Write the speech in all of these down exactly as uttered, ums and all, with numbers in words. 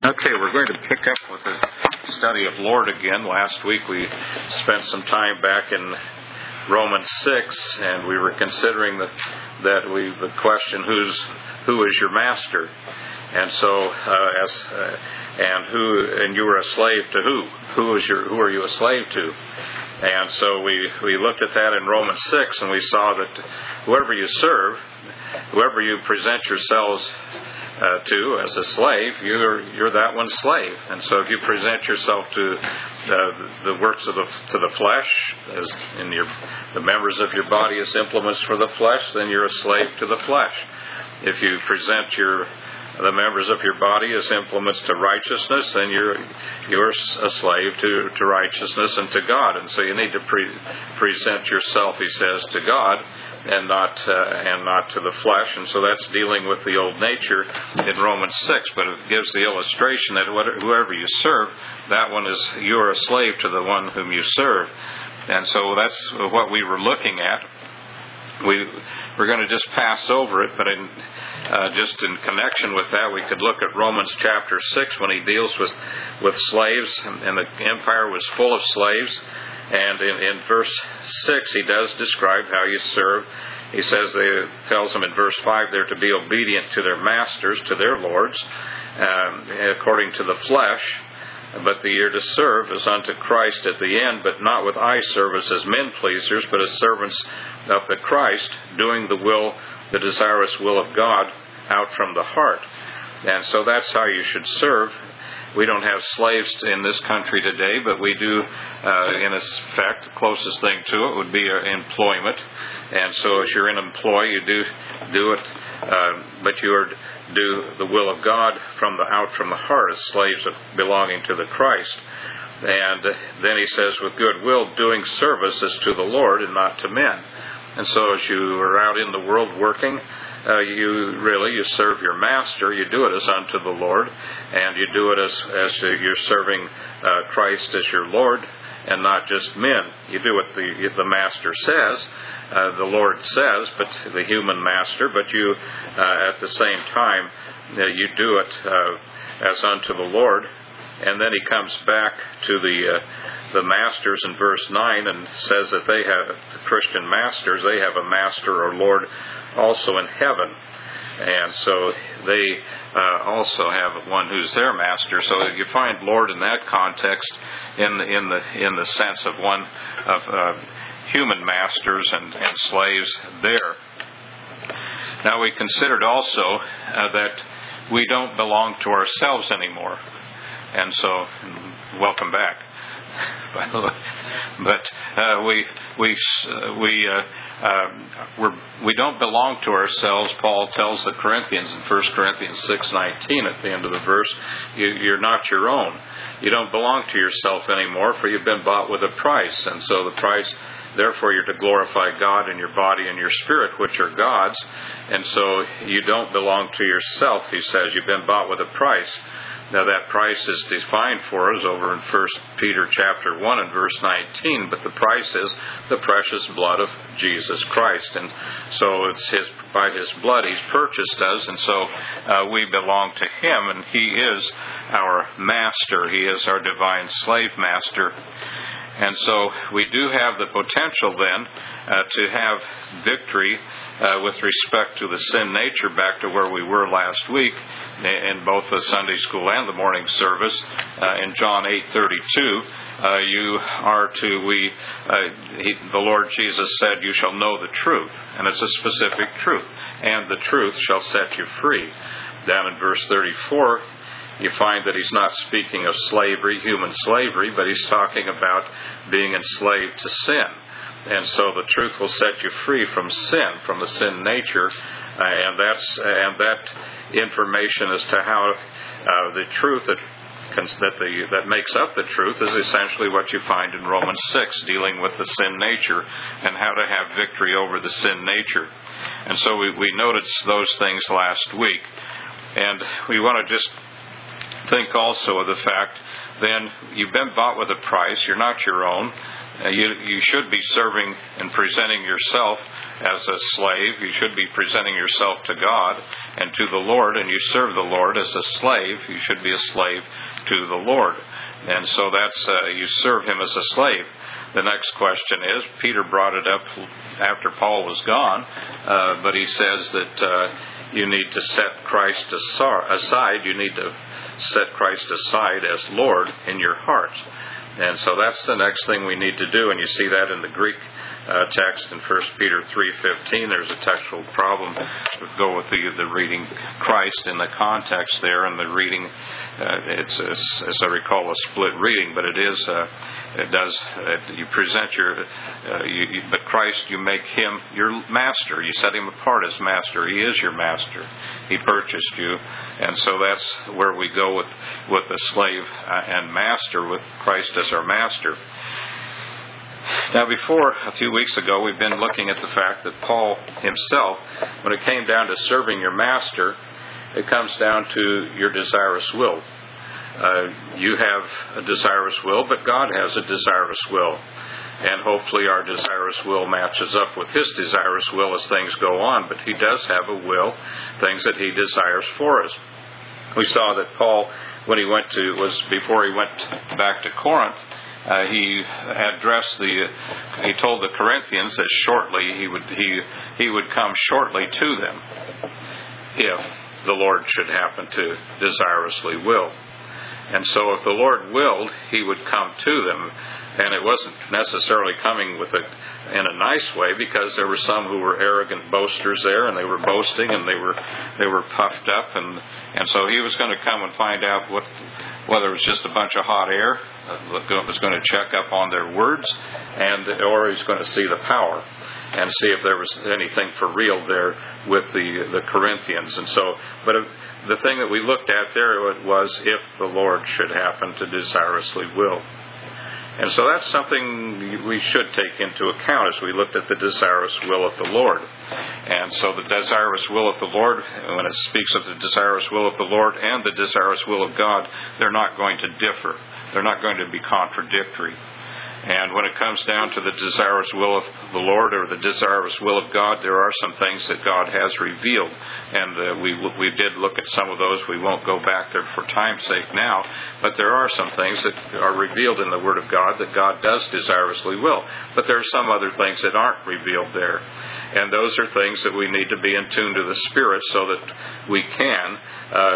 Okay, we're going to pick up with a study of Lord again. Last week we spent some time back in Romans six, and we were considering the, that we the question, who's who is your master? And so, uh, as uh, and who and you were a slave to who? Who is your who are you a slave to? And so we we looked at that in Romans six, and we saw that whoever you serve, whoever you present yourselves Uh, to as a slave, you're you're that one's slave. And so if you present yourself to uh, the works of the to the flesh, as in your the members of your body as implements for the flesh, then you're a slave to the flesh. If you present your the members of your body as implements to righteousness, then you're you're a slave to, to righteousness and to God. And so you need to pre- present yourself, he says, to God, and not uh, and not to the flesh. And so that's dealing with the old nature in Romans six. But it gives the illustration that whoever you serve, that one is you're a slave to the one whom you serve. And so that's what we were looking at. We we're going to just pass over it, but in, uh, just in connection with that, we could look at Romans chapter six when he deals with with slaves, and, and the empire was full of slaves. And in, in verse six, he does describe how you serve. He says, they tells them in verse five, they're to be obedient to their masters, to their lords, um, according to the flesh. But the year to serve is unto Christ at the end, but not with eye service as men pleasers, but as servants of the Christ, doing the will, the desirous will of God out from the heart. And so that's how you should serve. We don't have slaves in this country today, but we do, uh, in effect, the closest thing to it would be uh, employment. And so as you're an employee, you do do it, uh, but you are do the will of God from the out from the heart as slaves of belonging to the Christ. And then he says, with good will, doing service as to the Lord and not to men. And so as you are out in the world working, uh, you really, you serve your master, you do it as unto the Lord, and you do it as, as you're serving uh, Christ as your Lord, and not just men. You do what the, the master says, uh, the Lord says, but the human master, but you, uh, at the same time, uh, you do it uh, as unto the Lord. And then he comes back to the uh, the masters in verse nine and says that they have, the Christian masters, they have a master or Lord also in heaven. And so they uh, also have one who's their master. So you find Lord in that context in the, in the, in the sense of one of uh, human masters and, and slaves there. Now we considered also uh, that we don't belong to ourselves anymore. And so, welcome back. But uh, we we we uh, uh, we're, we don't belong to ourselves. Paul tells the Corinthians in First Corinthians six nineteen at the end of the verse, you, you're not your own. You don't belong to yourself anymore, for you've been bought with a price. And so the price, therefore, you're to glorify God in your body and your spirit, which are God's. And so you don't belong to yourself. He says you've been bought with a price. Now that price is defined for us over in First Peter chapter one and verse nineteen, but the price is the precious blood of Jesus Christ. And so it's his by his blood he's purchased us, and so uh, we belong to him, and he is our master. He is our divine slave master. And so we do have the potential then uh, to have victory uh, with respect to the sin nature, back to where we were last week in both the Sunday school and the morning service. Uh, in John eight thirty-two, uh, you are to, we, uh, he, the Lord Jesus said, you shall know the truth. And it's a specific truth. And the truth shall set you free. Down in verse thirty-four, you find that he's not speaking of slavery, human slavery, but he's talking about being enslaved to sin. And so the truth will set you free from sin, from the sin nature, uh, and that's and that information as to how uh, the truth that that the that makes up the truth is essentially what you find in Romans six, dealing with the sin nature and how to have victory over the sin nature. And so we, we noticed those things last week, and we want to just think also of the fact, then you've been bought with a price. You're not your own. Uh, you, you should be serving and presenting yourself as a slave. You should be presenting yourself to God and to the Lord, and you serve the Lord as a slave. You should be a slave to the Lord. And so that's, uh, you serve Him as a slave. The next question is, Peter brought it up after Paul was gone, uh, but he says that uh, you need to set Christ aside. You need to set Christ aside as Lord in your heart. And so that's the next thing we need to do, and you see that in the Greek uh, text in First Peter three fifteen. There's a textual problem. Go with the, the reading Christ in the context there, and the reading, uh, it's, it's, as I recall, a split reading, but it is, uh, it does, uh, you present your, uh, you, you, but Christ, you make Him your master. You set Him apart as master. He is your master. He purchased you, and so that's where we go with, with the slave and master, with Christ as our master. Now, before, a few weeks ago, we've been looking at the fact that Paul himself, when it came down to serving your master, it comes down to your desirous will. Uh, you have a desirous will, but God has a desirous will. And hopefully our desirous will matches up with His desirous will as things go on. But He does have a will, things that He desires for us. We saw that Paul, when he went to, was before he went back to Corinth, Uh, he addressed the. He told the Corinthians that shortly he would he he would come shortly to them, if the Lord should happen to desirously will. And so, if the Lord willed, He would come to them, and it wasn't necessarily coming with a in a nice way, because there were some who were arrogant boasters there, and they were boasting, and they were they were puffed up, and and so He was going to come and find out what whether it was just a bunch of hot air. Uh, was going to check up on their words, and or He's going to see the power and see if there was anything for real there with the the Corinthians. And so, but the thing that we looked at there was if the Lord should happen to desirously will. And so that's something we should take into account as we looked at the desirous will of the Lord. And so the desirous will of the Lord, when it speaks of the desirous will of the Lord and the desirous will of God, they're not going to differ. They're not going to be contradictory. And when it comes down to the desirous will of the Lord or the desirous will of God, there are some things that God has revealed. And uh, we we did look at some of those. We won't go back there for time's sake now. But there are some things that are revealed in the Word of God that God does desirously will. But there are some other things that aren't revealed there. And those are things that we need to be in tune to the Spirit so that we can uh,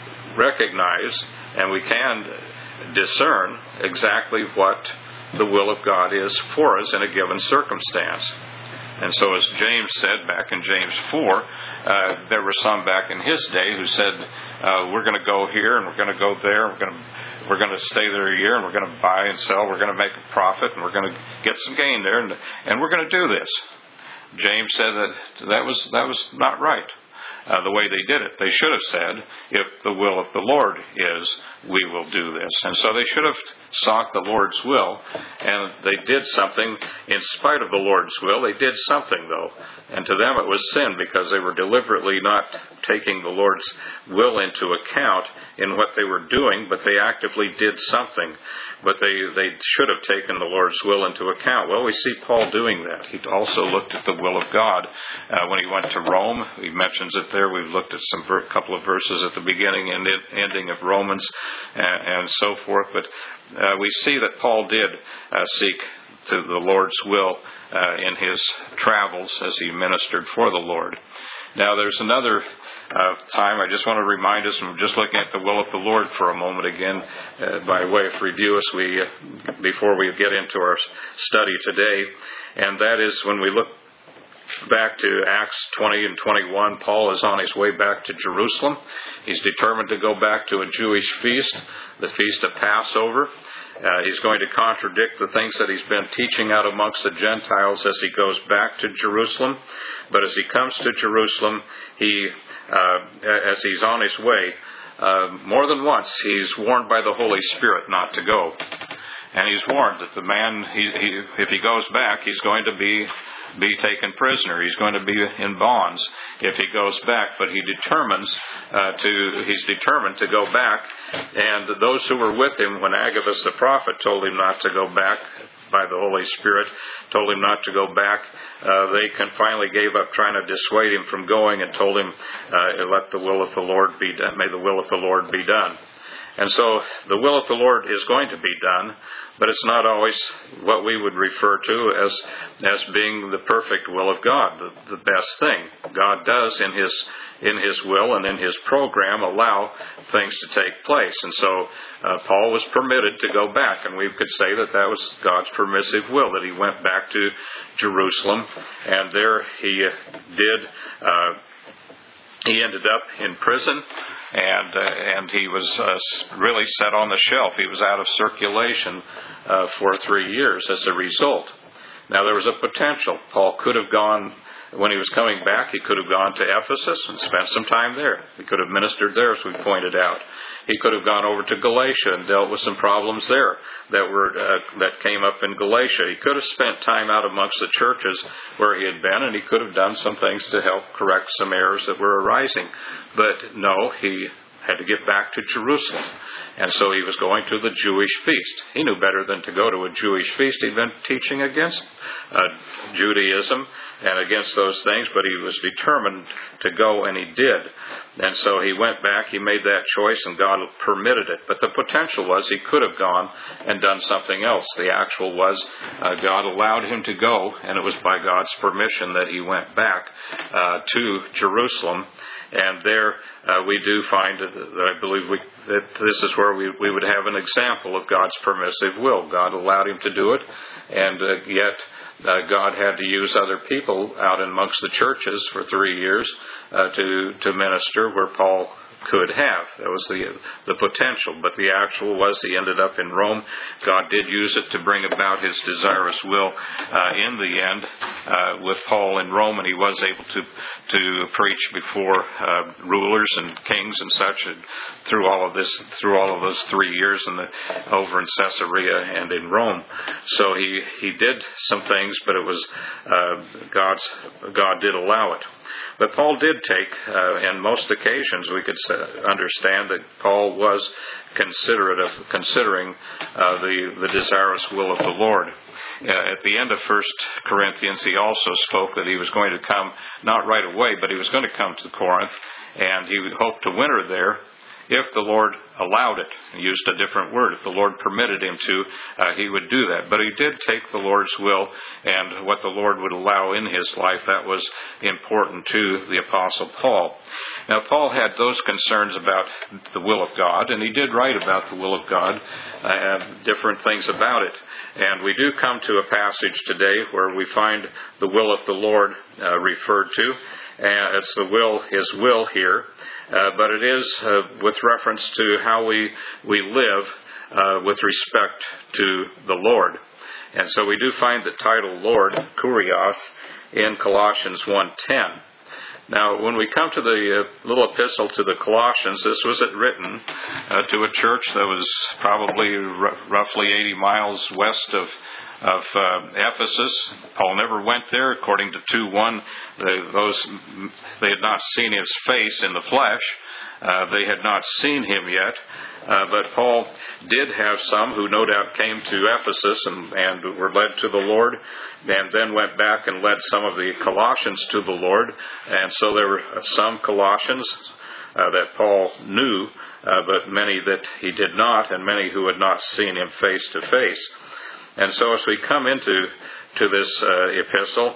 recognize and we can discern exactly what the will of God is for us in a given circumstance. And so, as James said back in James four, uh, there were some back in his day who said, uh, we're going to go here and we're going to go there, we're going to we're going to stay there a year, and we're going to buy and sell, we're going to make a profit, and we're going to get some gain there, and, and we're going to do this. James said that that was that was not right. Uh, the way they did it. They should have said, if the will of the Lord is, we will do this. And so they should have sought the Lord's will, and they did something in spite of the Lord's will. They did something, though. And to them it was sin, because they were deliberately not taking the Lord's will into account in what they were doing, but they actively did something. But they, they should have taken the Lord's will into account. Well, we see Paul doing that. He also looked at the will of God. Uh, when he went to Rome, he mentions it there. We've looked at some ver- couple of verses at the beginning and ending of Romans and, and so forth. But uh, we see that Paul did uh, seek to the Lord's will uh, in his travels as he ministered for the Lord. Now, there's another uh, time I just want to remind us, and we're just looking at the will of the Lord for a moment again, uh, by way of review, as we uh, before we get into our study today, and that is when we look back to Acts twenty and twenty-one. Paul is on his way back to Jerusalem. He's determined to go back to a Jewish feast, the Feast of Passover. Uh, he's going to contradict the things that he's been teaching out amongst the Gentiles as he goes back to Jerusalem. But as he comes to Jerusalem, he, uh, as he's on his way, uh, more than once he's warned by the Holy Spirit not to go. And he's warned that the man, he, he, if he goes back, he's going to be be taken prisoner. He's going to be in bonds if he goes back. But he determines uh, to, he's determined to go back. And those who were with him when Agabus the prophet told him not to go back, by the Holy Spirit, told him not to go back, uh, they can finally gave up trying to dissuade him from going and told him, uh, let the will of the Lord be done. May the will of the Lord be done. And so the will of the Lord is going to be done, but it's not always what we would refer to as as being the perfect will of God, the, the best thing. God does in His in His will and in His program allow things to take place. And so uh, Paul was permitted to go back, and we could say that that was God's permissive will, that he went back to Jerusalem, and there he uh, did... Uh, He ended up in prison, and uh, and he was uh, really set on the shelf. He was out of circulation uh, for three years as a result. Now, there was a potential. Paul could have gone, when he was coming back, he could have gone to Ephesus and spent some time there. He could have ministered there, as we pointed out. He could have gone over to Galatia and dealt with some problems there that were uh, that came up in Galatia. He could have spent time out amongst the churches where he had been, and he could have done some things to help correct some errors that were arising. But no, he had to get back to Jerusalem. And so he was going to the Jewish feast. He knew better than to go to a Jewish feast. He'd been teaching against uh, Judaism and against those things, but he was determined to go, and he did. And so he went back, he made that choice, and God permitted it. But the potential was he could have gone and done something else. The actual was uh, God allowed him to go, and it was by God's permission that he went back uh, to Jerusalem. And there uh, we do find, that I believe we, that this is where we, we would have an example of God's permissive will. God allowed him to do it, and uh, yet uh, God had to use other people out amongst the churches for three years uh, to, to minister where Paul could have. That was the the potential. But the actual was he ended up in Rome. God did use it to bring about His desirous will uh, in the end uh, with Paul in Rome, and he was able to to preach before uh, rulers and kings and such, and through all of this, through all of those three years in the over in Caesarea and in Rome. So he he did some things, but it was uh, God's God did allow it. But Paul did take, uh, in most occasions, we could say, understand that Paul was considerate of considering uh, the the desirous will of the Lord. Uh, at the end of First Corinthians, he also spoke that he was going to come, not right away, but he was going to come to Corinth, and he hoped to winter there if the Lord allowed it. He used a different word. If the Lord permitted him to, uh, he would do that. But he did take the Lord's will, and what the Lord would allow in his life, that was important to the Apostle Paul. Now, Paul had those concerns about the will of God, and he did write about the will of God, uh, different things about it. And we do come to a passage today where we find the will of the Lord uh, referred to. And it's the will, His will here, uh, but it is uh, with reference to how we we live uh, with respect to the Lord. And so we do find the title Lord, Kurios, in Colossians one ten. Now, when we come to the uh, little epistle to the Colossians, this was written uh, to a church that was probably r- roughly eighty miles west of of uh, Ephesus. Paul never went there. According to two one, those they had not seen his face in the flesh. Uh, they had not seen him yet. Uh, but Paul did have some who no doubt came to Ephesus and, and were led to the Lord, and then went back and led some of the Colossians to the Lord. And so there were some Colossians uh, that Paul knew, uh, but many that he did not, and many who had not seen him face to face. And so as we come into to this uh, epistle,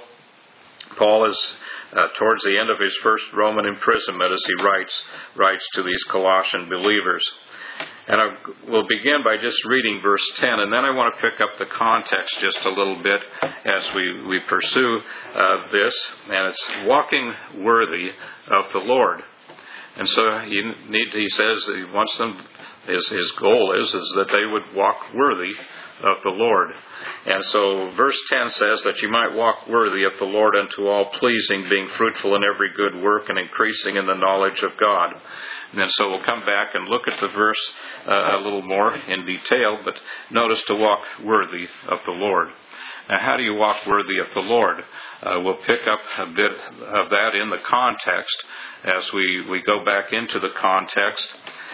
Paul is uh, towards the end of his first Roman imprisonment as he writes writes to these Colossian believers. And I will begin by just reading verse ten, and then I want to pick up the context just a little bit as we, we pursue uh, this. And it's walking worthy of the Lord. And so he, need, he says that he wants them, his, his goal is, is that they would walk worthy of the Lord. And so verse ten says that you might walk worthy of the Lord unto all pleasing, being fruitful in every good work and increasing in the knowledge of God. And then so we'll come back and look at the verse uh, a little more in detail, but notice to walk worthy of the Lord. Now, how do you walk worthy of the Lord? Uh, we'll pick up a bit of that in the context as we, we go back into the context.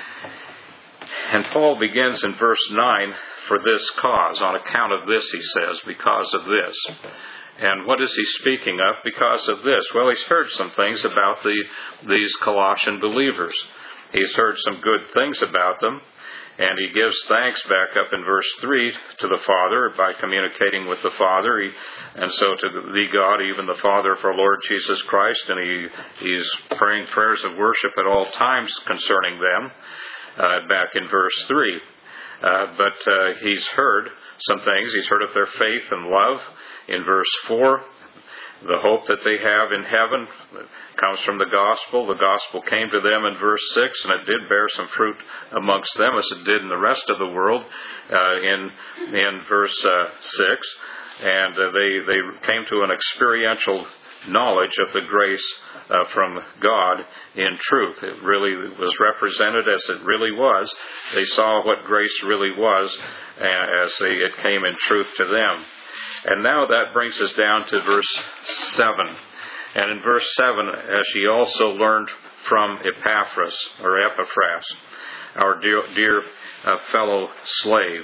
And Paul begins in verse nine, for this cause. On account of this, he says, because of this. And what is he speaking of because of this? Well, he's heard some things about the these Colossian believers. He's heard some good things about them. And he gives thanks back up in verse three to the Father by communicating with the Father. He, and so to the God, even the Father of our Lord Jesus Christ. And he, he's praying prayers of worship at all times concerning them, uh, back in verse three. Uh, but uh, he's heard some things. He's heard of their faith and love in verse four. The hope that they have in heaven comes from the gospel. The gospel came to them in verse six, and it did bear some fruit amongst them as it did in the rest of the world uh, in in verse uh, six. And uh, they, they came to an experiential knowledge of the grace uh, from God in truth. It really was represented as it really was. They saw what grace really was uh, as they, it came in truth to them. And now that brings us down to verse seven. And in verse seven, as ye also learned from Epaphras, or Epaphras, our dear, dear uh, fellow slave.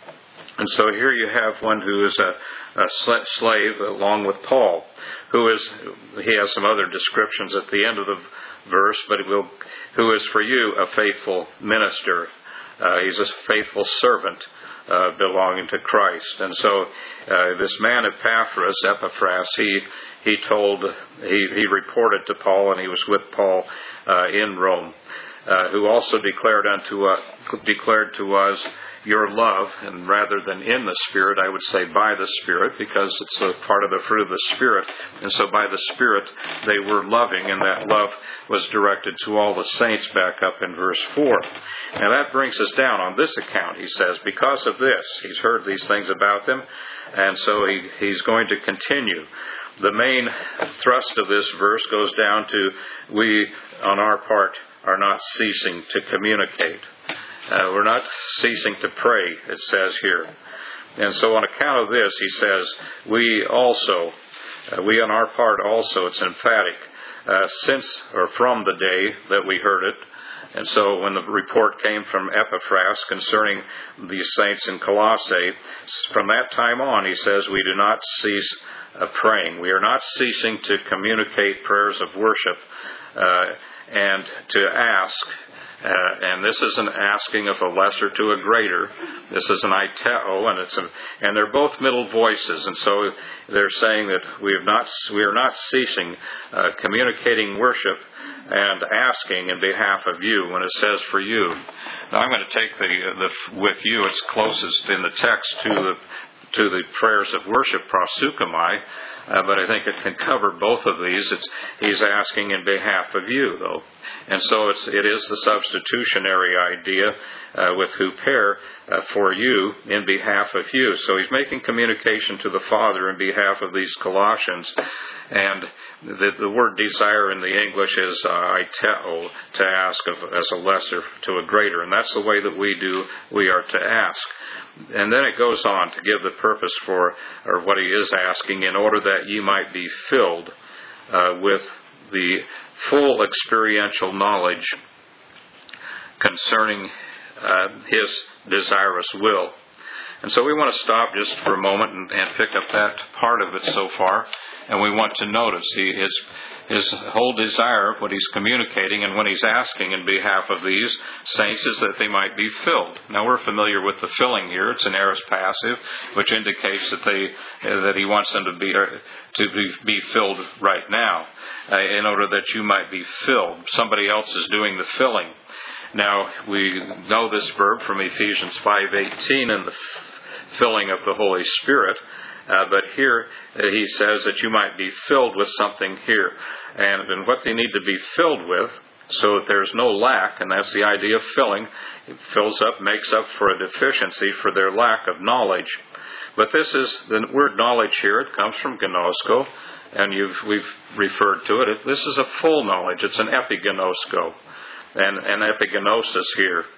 And so here you have one who is a, a slave along with Paul, who is, he has some other descriptions at the end of the verse, but it will, who is for you a faithful minister. Uh, he's a faithful servant uh, belonging to Christ. And so uh, this man Epaphras, Epaphras, he he told, he, he reported to Paul, and he was with Paul uh, in Rome, uh, who also declared unto uh, declared to us your love, and rather than in the Spirit, I would say by the Spirit, because it's a part of the fruit of the Spirit. And so by the Spirit, they were loving, and that love was directed to all the saints back up in verse four. Now that brings us down on this account, he says, because of this. He's heard these things about them, and so he, he's going to continue. The main thrust of this verse goes down to, we, on our part, are not ceasing to communicate. Uh, we're not ceasing to pray, it says here. And so on account of this, he says, we also, uh, we on our part also, it's emphatic, uh, since or from the day that we heard it. And so when the report came from Epaphras concerning these saints in Colossae, from that time on, he says, we do not cease uh, praying. We are not ceasing to communicate prayers of worship uh, and to ask. Uh, and this is an asking of a lesser to a greater. This is an aiteo, and it's a, and they're both middle voices. And so they're saying that we have not, we are not ceasing uh, communicating worship and asking in behalf of you. When it says for you, now I'm going to take the the with you. It's closest in the text to the to the prayers of worship, proseuchomai, uh, but I think it can cover both of these. It's, he's asking in behalf of you, though. And so it's, it is the substitutionary idea uh, with huper, uh, for you, in behalf of you. So he's making communication to the Father in behalf of these Colossians. And the, the word desire in the English is uh, aiteo, to ask of, as a lesser to a greater. And that's the way that we do, we are to ask. And then it goes on to give the purpose for, or what he is asking, in order that ye might be filled uh, with the full experiential knowledge concerning uh, his desirous will. And so we want to stop just for a moment and, and pick up that part of it so far. And we want to notice he, his his whole desire of what he's communicating and when he's asking in behalf of these saints is that they might be filled. Now we're familiar with the filling here. It's an aorist passive, which indicates that they uh, that he wants them to be uh, to be, be filled right now, uh, in order that you might be filled. Somebody else is doing the filling. Now we know this verb from Ephesians five eighteen in the filling of the Holy Spirit. Uh, but here uh, he says that you might be filled with something here. And, and what they need to be filled with, so that there's no lack, and that's the idea of filling. It fills up, makes up for a deficiency for their lack of knowledge. But this is, the word knowledge here, it comes from gnosko, and you've, we've referred to it. it. This is a full knowledge. It's an epignosko, and an epignosis here.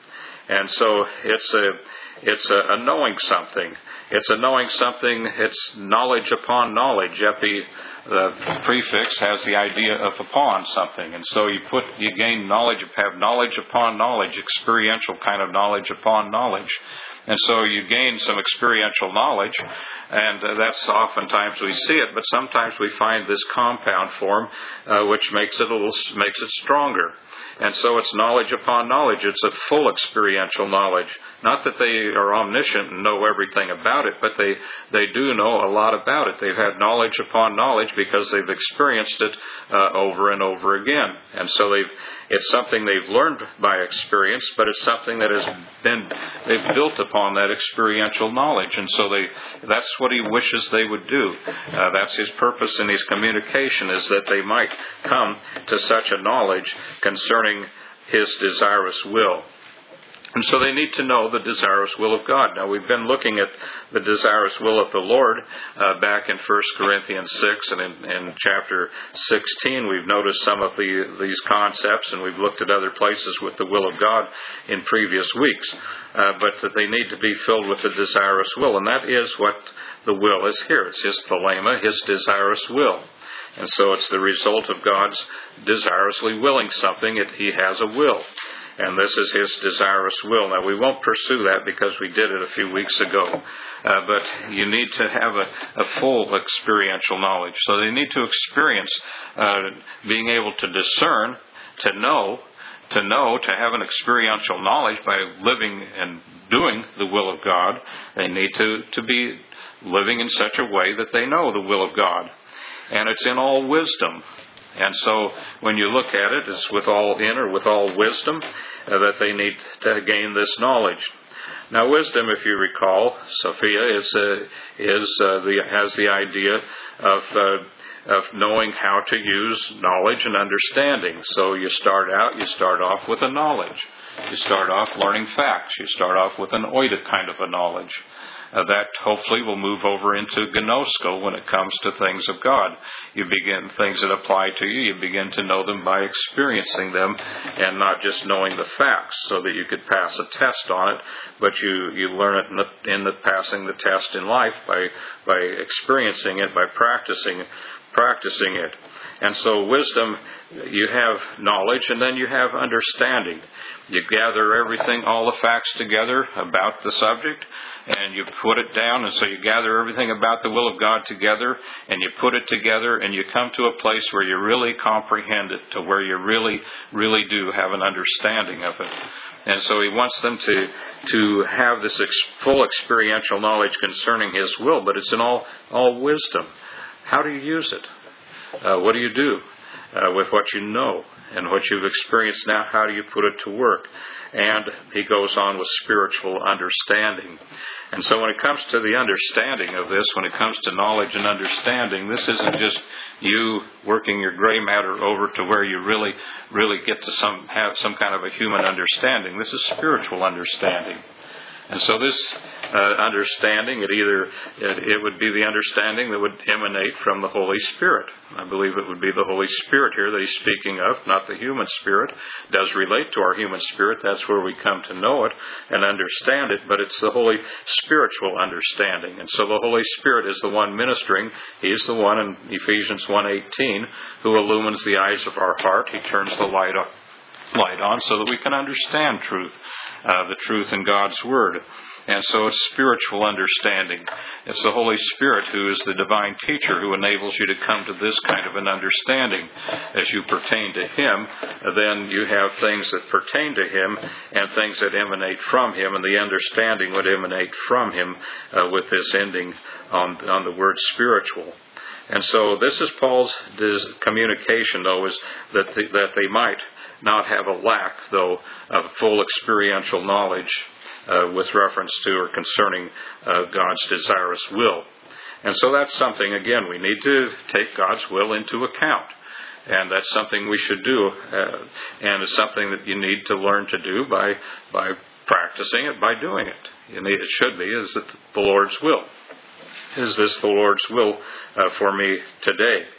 And so it's a it's a, a knowing something. It's a knowing something. It's knowledge upon knowledge. Epi, the prefix has the idea of upon something, and so you put you gain knowledge, have knowledge upon knowledge, experiential kind of knowledge upon knowledge. And so you gain some experiential knowledge, and uh, that's oftentimes we see it, but sometimes we find this compound form, uh, which makes it a little, makes it stronger. And so it's knowledge upon knowledge. It's a full experiential knowledge. Not that they are omniscient and know everything about it, but they, they do know a lot about it. They've had knowledge upon knowledge because they've experienced it uh, over and over again. And so they've it's something they've learned by experience, but it's something that has been they've built upon that experiential knowledge. And so they that's what he wishes they would do. Uh, that's his purpose in his communication, is that they might come to such a knowledge concerning his desirous will. And so they need to know the desirous will of God. Now, we've been looking at the desirous will of the Lord uh, back in First Corinthians six, and in, in chapter sixteen we've noticed some of the, these concepts, and we've looked at other places with the will of God in previous weeks. Uh, but that they need to be filled with the desirous will, and that is what the will is here. It's his thelema, his desirous will. And so it's the result of God's desirously willing something. It, he has a will. And this is his desirous will. Now, we won't pursue that because we did it a few weeks ago. Uh, but you need to have a, a full experiential knowledge. So they need to experience uh, being able to discern, to know, to know, to have an experiential knowledge by living and doing the will of God. They need to, to be living in such a way that they know the will of God. And it's in all wisdom. And so when you look at it, it's with all in or with all wisdom uh, that they need to gain this knowledge. Now, wisdom, if you recall, Sophia, is uh, is uh, the has the idea of uh, of knowing how to use knowledge and understanding. So you start out, you start off with a knowledge. You start off learning facts. You start off with an oida kind of a knowledge. Uh, that hopefully will move over into gnosko when it comes to things of God. You begin things that apply to you. You begin to know them by experiencing them and not just knowing the facts so that you could pass a test on it, but you, you learn it in the, in the passing the test in life by by experiencing it, by practicing practicing it. And so wisdom, you have knowledge, and then you have understanding. You gather everything, all the facts together about the subject, and you put it down, and so you gather everything about the will of God together, and you put it together, and you come to a place where you really comprehend it, to where you really, really do have an understanding of it. And so he wants them to to have this ex- full experiential knowledge concerning his will, but it's in all, all wisdom. How do you use it? Uh, what do you do uh, with what you know and what you've experienced now? How do you put it to work? And he goes on with spiritual understanding. And so when it comes to the understanding of this, when it comes to knowledge and understanding, this isn't just you working your gray matter over to where you really, really get to some have some kind of a human understanding. This is spiritual understanding. And so this uh, understanding, it either it, it would be the understanding that would emanate from the Holy Spirit. I believe it would be the Holy Spirit here that he's speaking of, not the human spirit. It does relate to our human spirit. That's where we come to know it and understand it. But it's the Holy spiritual understanding. And so the Holy Spirit is the one ministering. He's the one in Ephesians one eighteen who illumines the eyes of our heart. He turns the light up. light on so that we can understand truth, uh, the truth in God's Word. And so it's spiritual understanding. It's the Holy Spirit who is the divine teacher who enables you to come to this kind of an understanding. As you pertain to Him, then you have things that pertain to Him and things that emanate from Him, and the understanding would emanate from Him uh, with this ending on, on the word spiritual. And so this is Paul's communication, though, is that the, that they might not have a lack, though, of full experiential knowledge uh, with reference to or concerning uh, God's desirous will. And so that's something, again, we need to take God's will into account. And that's something we should do. Uh, and it's something that you need to learn to do by by practicing it, by doing it. You need, it should be, is it the Lord's will? Is this the Lord's will uh, for me today?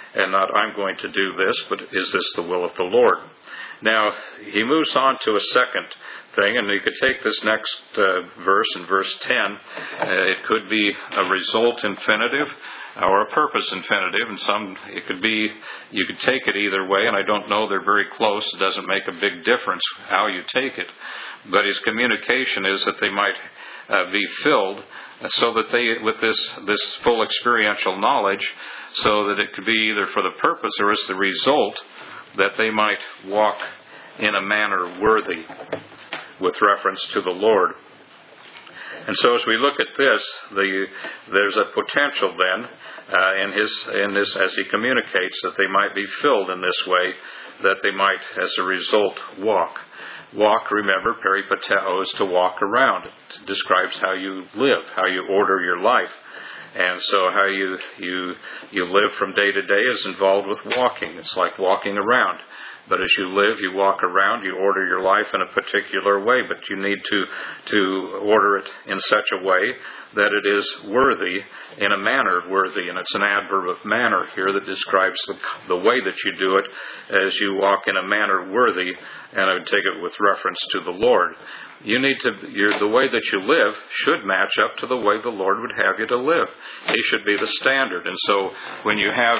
and not I'm going to do this, but is this the will of the Lord? Now, he moves on to a second thing, and you could take this next uh, verse in verse ten. Uh, it could be a result infinitive or a purpose infinitive, and some, it could be, you could take it either way, and I don't know, they're very close. It doesn't make a big difference how you take it. But his communication is that they might uh, be filled so that they, with this, this full experiential knowledge, so that it could be either for the purpose or as the result that they might walk in a manner worthy with reference to the Lord. And so as we look at this, the, there's a potential then uh, in his in this as he communicates that they might be filled in this way, that they might as a result walk. Walk, remember, peripateo is to walk around. It describes how you live, how you order your life. And so how you, you, you live from day to day is involved with walking. It's like walking around. But as you live, you walk around, you order your life in a particular way, but you need to, to order it in such a way that it is worthy, in a manner worthy. And it's an adverb of manner here that describes the, the way that you do it as you walk in a manner worthy, and I would take it with reference to the Lord. You need to, you're, the way that you live should match up to the way the Lord would have you to live. He should be the standard. And so when you have,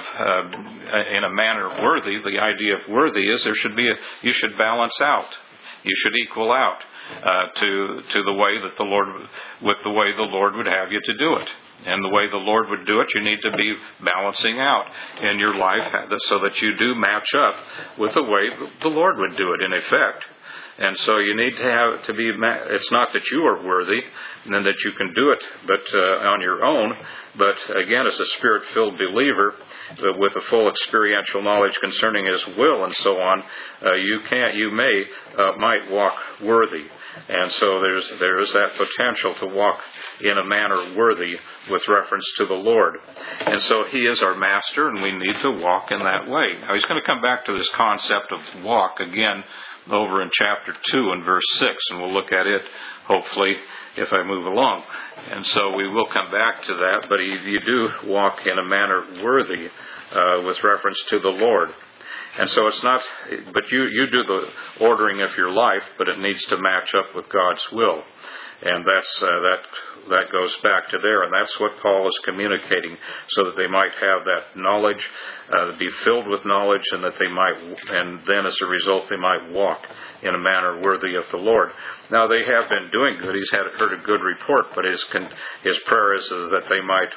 uh, in a manner worthy, the idea of worthy is there should be a, you should balance out. You should equal out, uh, to, to the way that the Lord, with the way the Lord would have you to do it. And the way the Lord would do it, you need to be balancing out in your life so that you do match up with the way the Lord would do it in effect. And so you need to have to be, it's not that you are worthy and that you can do it but uh, on your own, but again, as a Spirit-filled believer uh, with a full experiential knowledge concerning His will and so on, uh, you can't, you may, uh, might walk worthy. And so there's there is that potential to walk in a manner worthy with reference to the Lord. And so He is our Master, and we need to walk in that way. Now He's going to come back to this concept of walk again over in chapter two and verse six, and we'll look at it, hopefully, if I move along. And so we will come back to that, but you do walk in a manner worthy uh, with reference to the Lord. And so it's not, but you, you do the ordering of your life, but it needs to match up with God's will. And that's, uh, that, that goes back to there. And that's what Paul is communicating, so that they might have that knowledge, uh, be filled with knowledge, and that they might, and then as a result, they might walk in a manner worthy of the Lord. Now, they have been doing good. He's had heard a good report, but his, his prayer is, is that they might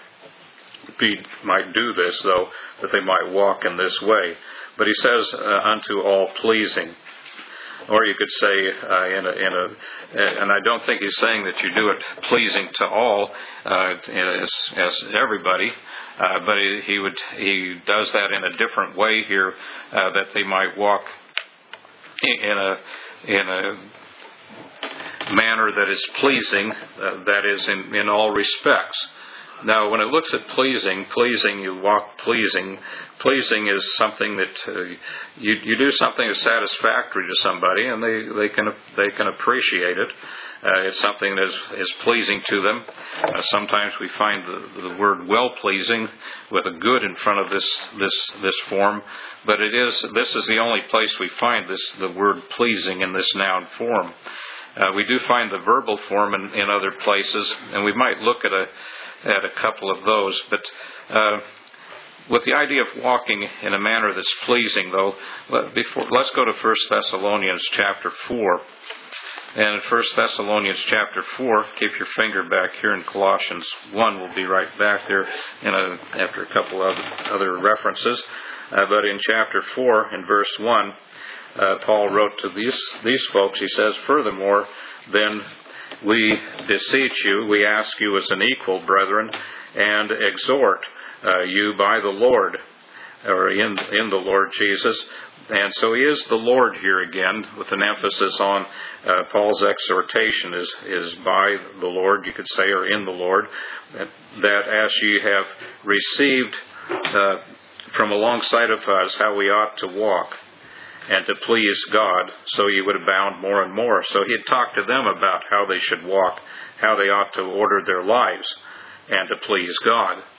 be, might do this, though, that they might walk in this way. But he says, uh, unto all pleasing. Or you could say, uh, in a, in a, and I don't think he's saying that you do it pleasing to all, uh, as, as everybody, uh, but he, he would, he does that in a different way here, uh, that they might walk in a, in a manner that is pleasing, uh, that is in, in all respects. Now, when it looks at pleasing, pleasing, you walk pleasing. Pleasing is something that uh, you you do something that's satisfactory to somebody, and they, they can they can appreciate it. Uh, it's something that is, is pleasing to them. Uh, sometimes we find the, the word well-pleasing with a good in front of this this this form, but it is this is the only place we find this the word pleasing in this noun form. Uh, we do find the verbal form in, in other places, and we might look at a at a couple of those, but uh, with the idea of walking in a manner that's pleasing, though, let, before, let's go to First Thessalonians chapter four. And in First Thessalonians chapter four, keep your finger back here in Colossians one. We'll be right back there in a, after a couple of other references. Uh, but in chapter four, in verse one, uh, Paul wrote to these these folks, he says, furthermore, then we beseech you, we ask you as an equal, brethren, and exhort uh, you by the Lord, or in, in the Lord Jesus. And so He is the Lord here again, with an emphasis on uh, Paul's exhortation is, is by the Lord, you could say, or in the Lord, that, that as ye have received uh, from alongside of us how we ought to walk, and to please God, so you would abound more and more. So he had talked to them about how they should walk, how they ought to order their lives, and to please God.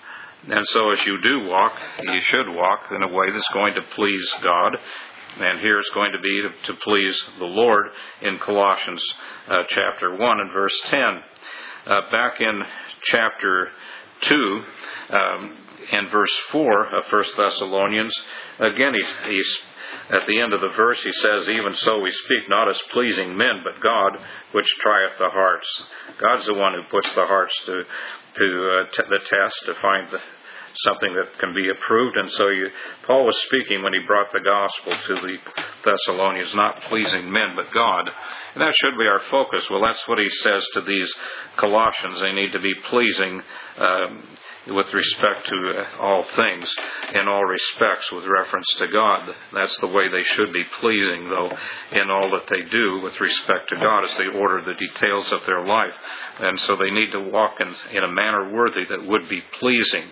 And so as you do walk, you should walk in a way that's going to please God. And here it's going to be to, to please the Lord in Colossians uh, chapter one and verse ten. Uh, back in chapter two, um, in verse four of First Thessalonians, again he's, he's at the end of the verse he says, even so we speak not as pleasing men, but God, which trieth the hearts. God's the one who puts the hearts to to uh, t- the test to find the, something that can be approved. And so you, Paul was speaking when he brought the gospel to the Thessalonians, not pleasing men, but God. And that should be our focus. Well, that's what he says to these Colossians. They need to be pleasing um, with respect to all things, in all respects with reference to God. That's the way they should be pleasing, though, in all that they do with respect to God as they order the details of their life. And so they need to walk in, in a manner worthy that would be pleasing.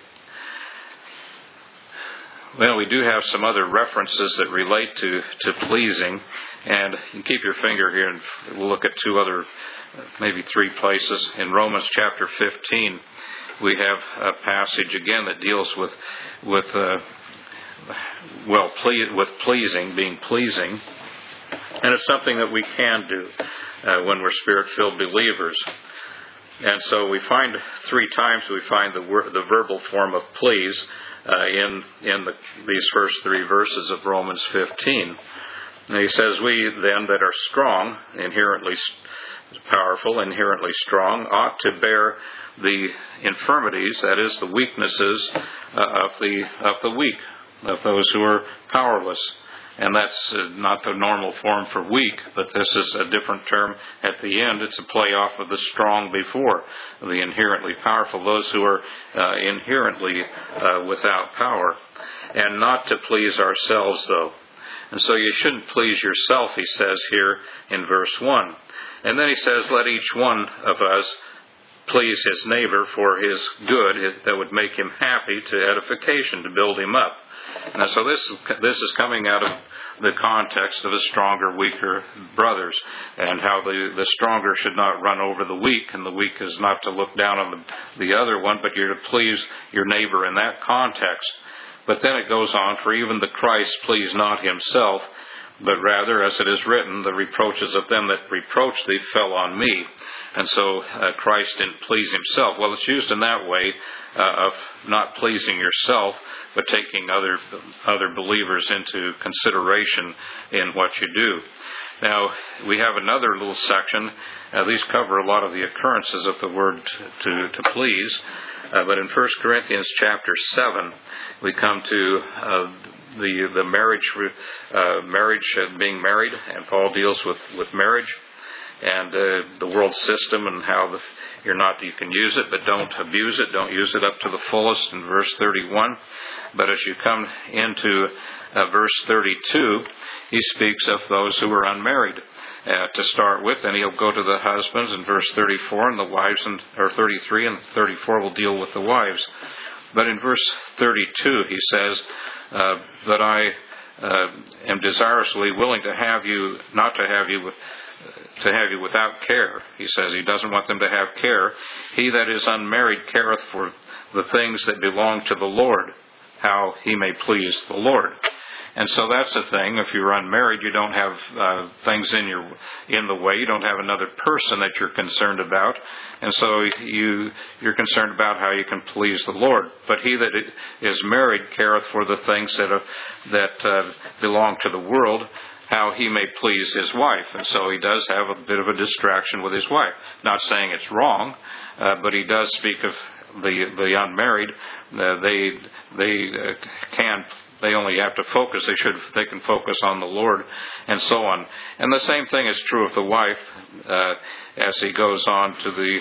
Well, we do have some other references that relate to, to pleasing, and you can keep your finger here and we'll look at two other, maybe three places. In Romans chapter fifteen, we have a passage again that deals with, with uh, well, ple- with pleasing, being pleasing, and it's something that we can do uh, when we're Spirit-filled believers. And so we find three times we find the wor- the verbal form of please uh, in in the, these first three verses of Romans fifteen. And he says, "We then that are strong, inherently powerful, inherently strong, ought to bear the infirmities, that is, the weaknesses uh, of the of the weak, of those who are powerless." And that's uh, not the normal form for weak, but this is a different term at the end. It's a play off of the strong before, the inherently powerful, those who are uh, inherently uh, without power. And not to please ourselves, though. And so you shouldn't please yourself, he says here in verse one. And then he says, let each one of us please his neighbor for his good, that would make him happy, to edification, to build him up. And so this this is coming out of the context of the stronger, weaker brothers, and how the, the stronger should not run over the weak, and the weak is not to look down on the, the other one, but you're to please your neighbor in that context. But then it goes on, for even the Christ pleased not himself, but rather, as it is written, the reproaches of them that reproached thee fell on me. And so uh, Christ didn't please himself. Well, it's used in that way uh, of not pleasing yourself, but taking other other believers into consideration in what you do. Now, we have another little section. Uh, these cover a lot of the occurrences of the word to, to please. Uh, but in First Corinthians chapter seven, we come to uh, the the marriage, uh, marriage uh, being married, and Paul deals with, with marriage and uh, the world system and how the, you're not you can use it, but don't abuse it. Don't use it up to the fullest in verse thirty-one. But as you come into uh, verse thirty-two, he speaks of those who are unmarried uh, to start with, and he'll go to the husbands in verse thirty-four, and the wives, in, or thirty-three, and thirty-four will deal with the wives. But in verse thirty-two, he says uh, that I uh, am desirously willing to have you, not to have you with. to have you without care. He says he doesn't want them to have care. He that is unmarried careth for the things that belong to the Lord, how he may please the Lord. And so that's the thing. If you're unmarried, you don't have uh, things in your in the way. You don't have another person that you're concerned about, and so you you're concerned about how you can please the Lord. But he that is married careth for the things that are, that uh, belong to the world, how he may please his wife. And so he does have a bit of a distraction with his wife. Not saying it's wrong, uh, but he does speak of the the unmarried. Uh, they they uh, can they only have to focus. They should they can focus on the Lord, and so on. And the same thing is true of the wife. Uh, as he goes on to the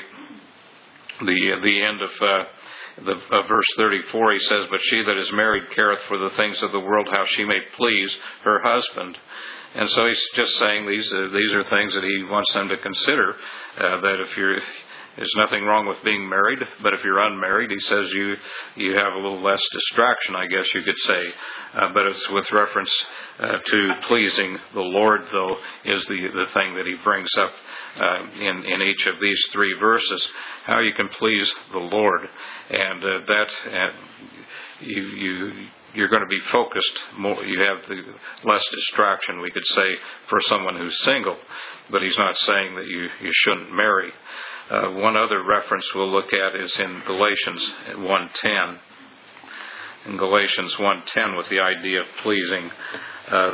the the end of. Uh, The, uh, verse thirty-four, he says, but she that is married careth for the things of the world, how she may please her husband. And so he's just saying these uh, these are things that he wants them to consider, uh, that if you're there's nothing wrong with being married, but if you're unmarried, he says you you have a little less distraction, I guess you could say. Uh, but it's with reference uh, to pleasing the Lord, though, is the, the thing that he brings up uh, in, in each of these three verses, how you can please the Lord. And uh, that uh, you you you're going to be focused more. You have the less distraction, we could say, for someone who's single. But he's not saying that you, you shouldn't marry. Uh, one other reference we'll look at is in Galatians one ten. In Galatians one ten, with the idea of pleasing. Uh,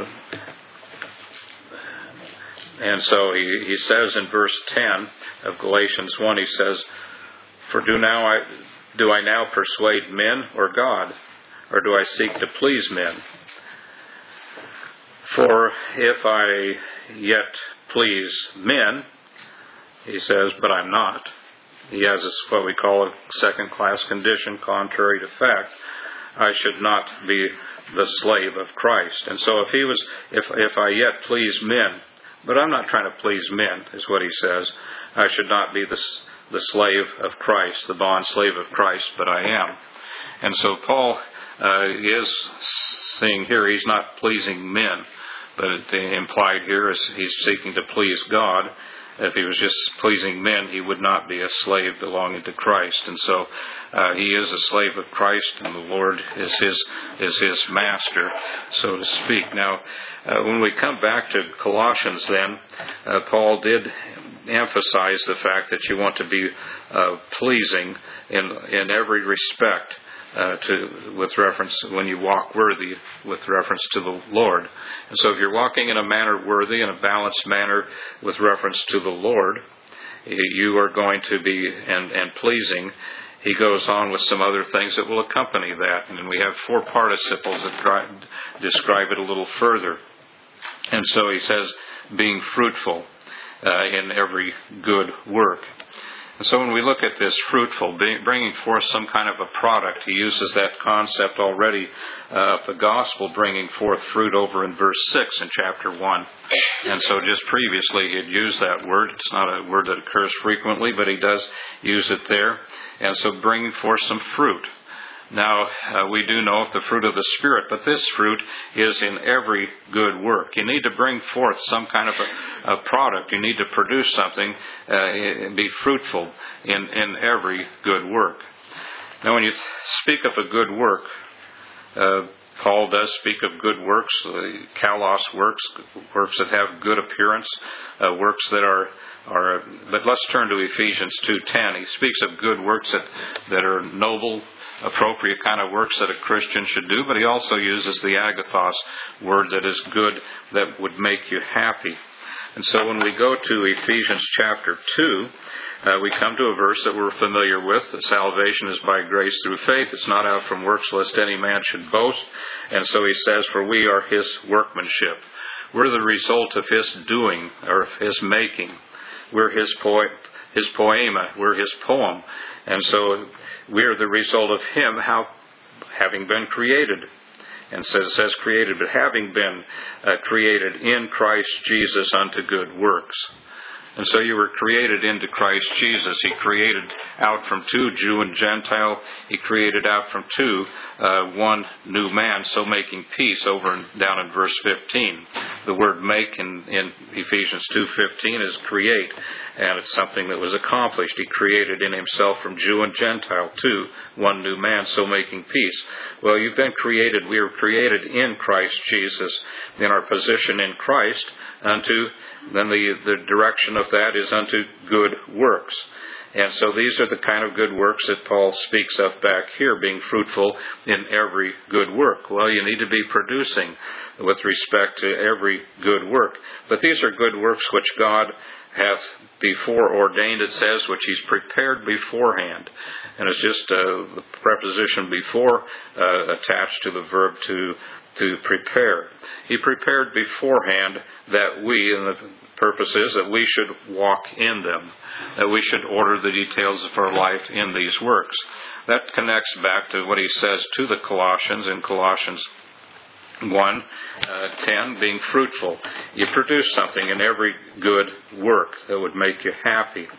and so he, he says in verse ten of Galatians one, he says, "For do now I do I now persuade men or God? Or do I seek to please men? For if I yet please men," he says, "but I'm not." He has this, what we call a second-class condition, contrary to fact. "I should not be the slave of Christ." And so if he was, if if I yet please men, but I'm not trying to please men, is what he says. "I should not be the the slave of Christ, the bond slave of Christ, but I am." And so Paul Uh, is seeing here he's not pleasing men, but it, implied here is he's seeking to please God. If he was just pleasing men, he would not be a slave belonging to Christ. And so uh, he is a slave of Christ, and the Lord is his is his master, so to speak. Now, uh, when we come back to Colossians, then uh, Paul did emphasize the fact that you want to be uh, pleasing in in every respect. Uh, to with reference when you walk worthy with reference to the Lord. And so if you're walking in a manner worthy, in a balanced manner with reference to the Lord, you are going to be and, and pleasing. He goes on with some other things that will accompany that. And we have four participles that describe it a little further. And so he says, being fruitful uh, in every good work. And so when we look at this fruitful, bringing forth some kind of a product, he uses that concept already uh, of the gospel bringing forth fruit over in verse six in chapter one. And so just previously he had used that word. It's not a word that occurs frequently, but he does use it there. And so bringing forth some fruit. Now, uh, we do know the fruit of the Spirit, but this fruit is in every good work. You need to bring forth some kind of a, a product. You need to produce something uh, and be fruitful in, in every good work. Now, when you speak of a good work, uh, Paul does speak of good works, uh, kalos works, works that have good appearance, uh, works that are are. But let's turn to Ephesians two ten. He speaks of good works that, that are noble, appropriate kind of works that a Christian should do, but he also uses the agathos word that is good, that would make you happy. And so when we go to Ephesians chapter two, uh, we come to a verse that we're familiar with, that salvation is by grace through faith. It's not out from works, lest any man should boast. And so he says, for we are his workmanship. We're the result of his doing, or of his making. We're his po- his poema. We're his poem. And so we're the result of him, how having been created. And so it says created, but having been uh, created in Christ Jesus unto good works. And so you were created into Christ Jesus. He created out from two, Jew and Gentile. He created out from two, uh, one new man, so making peace, over and down in verse fifteen. The word make in, in Ephesians two fifteen is create, and it's something that was accomplished. He created in himself from Jew and Gentile two, one new man, so making peace. Well, you've been created, we were created in Christ Jesus, in our position in Christ, unto, then the, the direction of that is unto good works. And so these are the kind of good works that Paul speaks of back here, being fruitful in every good work. Well, you need to be producing with respect to every good work. But these are good works which God hath before ordained, it says, which he's prepared beforehand. And it's just uh, the preposition before uh, attached to the verb to to prepare. He prepared beforehand that we, and the purpose is that we should walk in them, that we should order the details of our life in these works. That connects back to what he says to the Colossians in Colossians one ten, being fruitful. You produce something in every good work that would make you happy.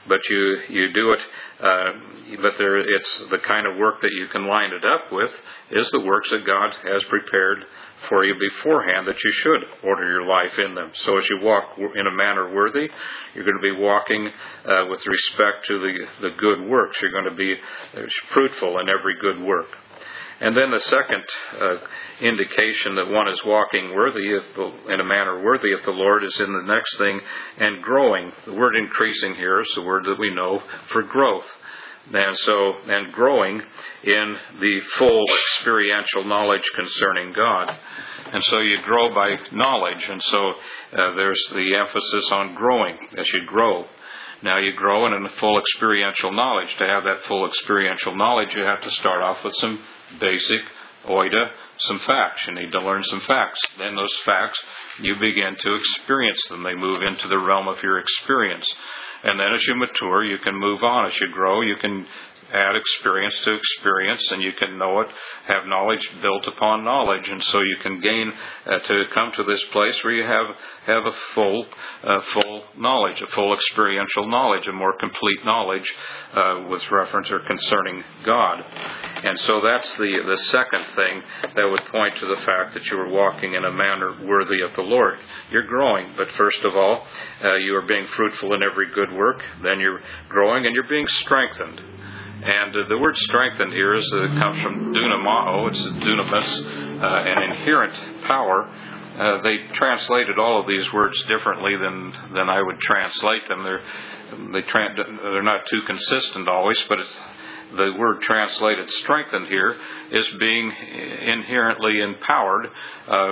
but you you do it. Uh, but there, it's the kind of work that you can line it up with is the works that God has prepared for you beforehand, that you should order your life in them. So as you walk in a manner worthy, you're going to be walking uh, with respect to the, the good works. You're going to be fruitful in every good work. And then the second uh, indication that one is walking worthy of the, in a manner worthy of the Lord is in the next thing, and growing. The word increasing here is the word that we know for growth. And so, and growing in the full experiential knowledge concerning God. And so you grow by knowledge, and so uh, there's the emphasis on growing as you grow. Now you grow in a full experiential knowledge. To have that full experiential knowledge, you have to start off with some basic oida, some facts. You need to learn some facts. Then those facts, you begin to experience them. They move into the realm of your experience. And then as you mature, you can move on. As you grow, you can add experience to experience, and you can know it, have knowledge built upon knowledge. And so you can gain uh, to come to this place where you have have a full uh, full knowledge, a full experiential knowledge, a more complete knowledge uh, with reference or concerning God. And so that's the, the second thing that would point to the fact that you are walking in a manner worthy of the Lord. You're growing, but first of all, uh, you are being fruitful in every good work. Then you're growing and you're being strengthened. And uh, the word strengthened here is uh, comes from dunamao. It's dunamis, uh, an inherent power. Uh, they translated all of these words differently than than I would translate them. They're they tra- they're not too consistent always, but it's, the word translated strengthened here is being inherently empowered uh,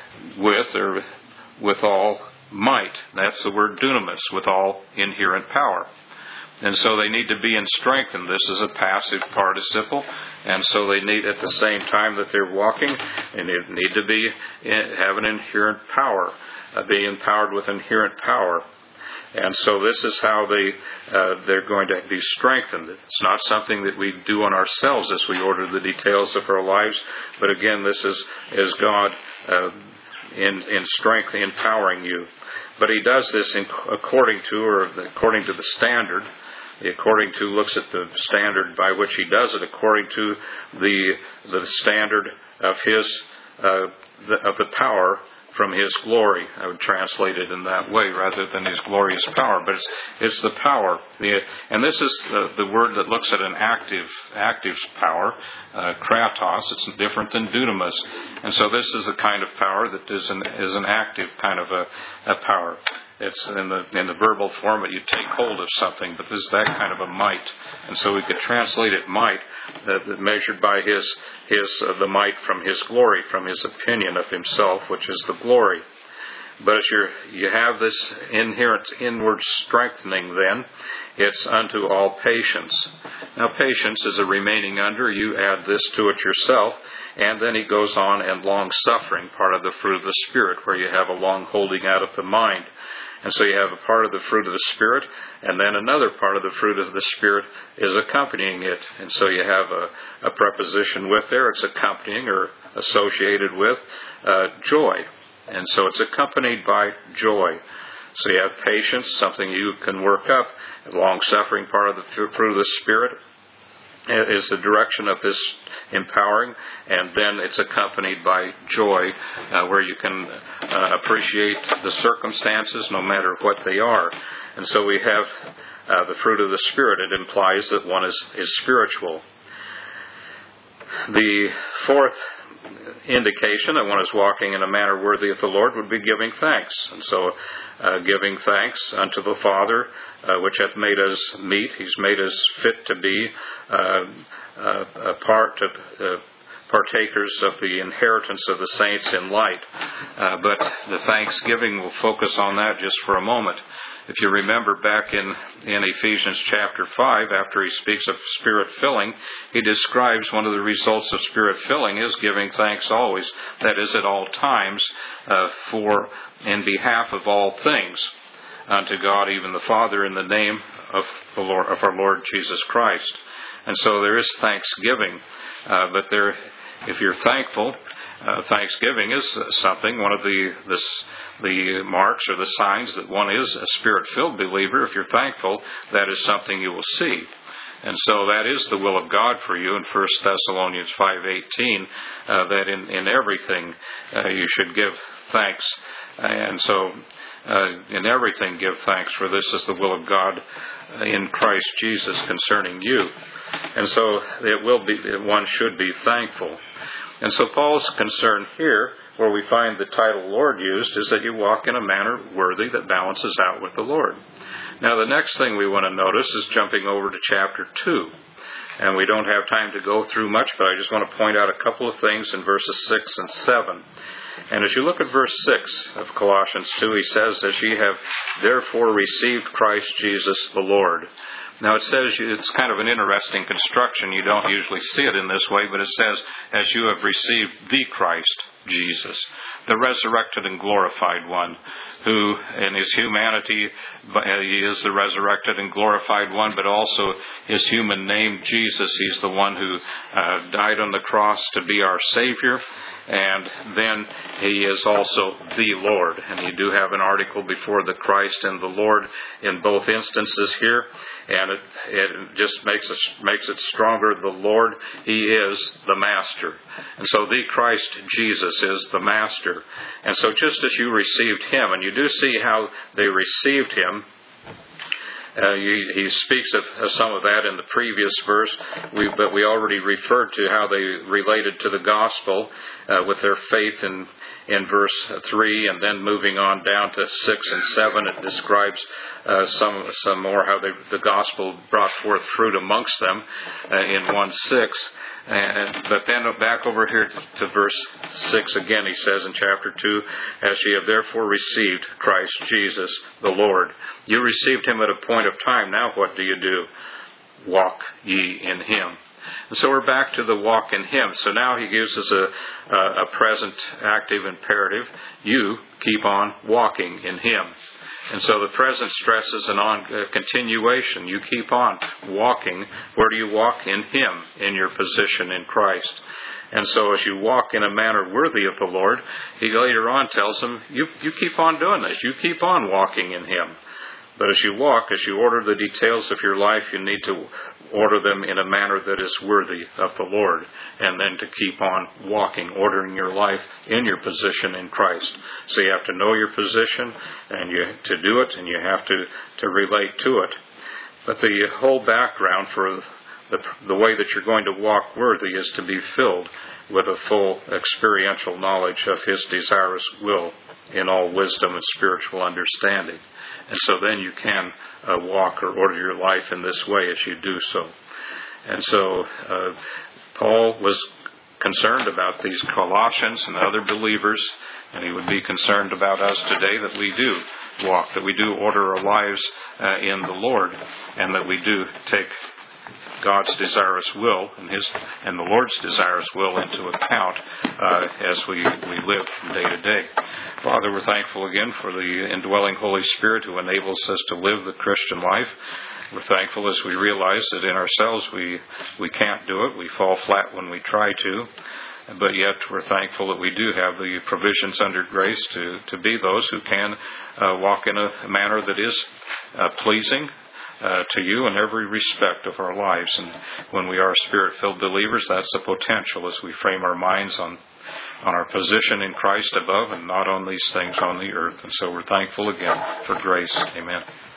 with or with all might. That's the word dunamis, with all inherent power. And so they need to be in strengthened. This is a passive participle. And so they need, at the same time that they're walking, and they need to be have an inherent power, uh, be empowered with inherent power. And so this is how they, uh, they're going to be strengthened. It's not something that we do on ourselves as we order the details of our lives. But again, this is, is God uh, in, in strength, empowering you. But He does this in, according to, or according to the standard. According to, looks at the standard by which He does it, according to the the standard of His uh, the, of the power from His glory. I would translate it in that way rather than His glorious power, but it's it's the power. The, and this is the, the word that looks at an active active power, uh, kratos. It's different than dunamis, and so this is the kind of power that is an is an active kind of a, a power. It's in the in the verbal form that you take hold of something, but this is that kind of a might, and so we could translate it might, uh, measured by his his uh, the might from His glory, from His opinion of Himself, which is the glory. But as you you have this inherent inward strengthening, then it's unto all patience. Now, patience is a remaining under. You add this to it yourself, and then he goes on, and long suffering, part of the fruit of the Spirit, where you have a long holding out of the mind. And so you have a part of the fruit of the Spirit, and then another part of the fruit of the Spirit is accompanying it. And so you have a, a preposition with there. It's accompanying or associated with uh, joy. And so it's accompanied by joy. So you have patience, something you can work up. Long-suffering, part of the fruit of the Spirit, is the direction of this empowering, and then it's accompanied by joy, uh, where you can uh, appreciate the circumstances no matter what they are. And so we have uh, the fruit of the Spirit. It implies that one is, is spiritual. The fourth indication that one is walking in a manner worthy of the Lord would be giving thanks. And so uh, giving thanks unto the Father, uh, which hath made us meet. He's made us fit to be uh, uh, a part of uh, partakers of the inheritance of the saints in light. Uh, but the thanksgiving, will focus on that just for a moment. If you remember back in, in Ephesians chapter five, after he speaks of Spirit filling, he describes one of the results of Spirit filling is giving thanks always, that is at all times, uh, for, in behalf of all things, unto God, even the Father, in the name of the Lord, of our Lord Jesus Christ. And so there is thanksgiving, uh, but there if you're thankful, uh, thanksgiving is something, one of the, the the marks or the signs that one is a Spirit-filled believer. If you're thankful, that is something you will see. And so that is the will of God for you in First Thessalonians five eighteen, uh, that in, in everything uh, you should give thanks. And so uh, in everything give thanks, for this is the will of God in Christ Jesus concerning you. And so it will be, one should be thankful. And so Paul's concern here, where we find the title Lord used, is that you walk in a manner worthy that balances out with the Lord. Now the next thing we want to notice is jumping over to chapter two. And we don't have time to go through much, but I just want to point out a couple of things in verses six and seven. And as you look at verse six of Colossians two, he says, as ye have therefore received Christ Jesus the Lord. Now it says, it's kind of an interesting construction. You don't usually see it in this way, but it says, as you have received the Christ Jesus, the resurrected and glorified one, who in his humanity, he is the resurrected and glorified one, but also his human name, Jesus. He's the one who uh, died on the cross to be our Savior. And then he is also the Lord. And you do have an article before the Christ and the Lord in both instances here. And it, it just makes it, makes it stronger. The Lord, he is the Master. And so the Christ Jesus is the Master. And so just as you received him, and you do see how they received him, Uh, he, he speaks of, of some of that in the previous verse, we, but we already referred to how they related to the gospel uh, with their faith in, in verse three, and then moving on down to six and seven, it describes uh, some some more how they, the gospel brought forth fruit amongst them uh, in one six. And, but then back over here to, to verse six again, he says in chapter two, as ye have therefore received Christ Jesus the Lord. You received him at a point of time. Now what do you do? Walk ye in him. And so we're back to the walk in him. So now he gives us a, a, a present active imperative. You keep on walking in him. And so the present stresses an on uh, continuation. You keep on walking. Where do you walk? In him, in your position in Christ. And so as you walk in a manner worthy of the Lord, he later on tells them, you, you keep on doing this. You keep on walking in him. But as you walk, as you order the details of your life, you need to order them in a manner that is worthy of the Lord. And then to keep on walking, ordering your life in your position in Christ. So you have to know your position and you to do it, and you have to, to relate to it. But the whole background for the, the way that you're going to walk worthy is to be filled with a full experiential knowledge of his desirous will in all wisdom and spiritual understanding. And so then you can uh, walk or order your life in this way as you do so. And so uh, Paul was concerned about these Colossians and other believers, and he would be concerned about us today, that we do walk, that we do order our lives uh, in the Lord, and that we do take God's desirous will and his and the Lord's desirous will into account uh, as we, we live from day to day. Father, we're thankful again for the indwelling Holy Spirit who enables us to live the Christian life. We're thankful as we realize that in ourselves we, we can't do it. We fall flat when we try to. But yet we're thankful that we do have the provisions under grace to, to be those who can uh, walk in a manner that is uh, pleasing Uh, to you in every respect of our lives. And when we are Spirit-filled believers, that's the potential as we frame our minds on, on our position in Christ above and not on these things on the earth. And so we're thankful again for grace. Amen.